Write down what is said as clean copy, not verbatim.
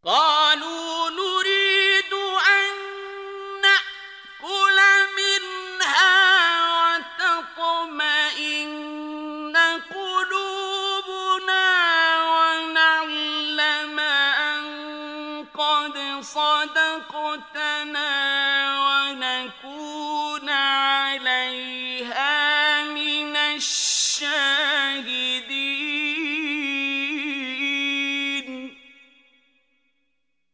قالوا نريد أن نأكل منها وتطمئن قلوبنا ونعلم أن قد صدقتنا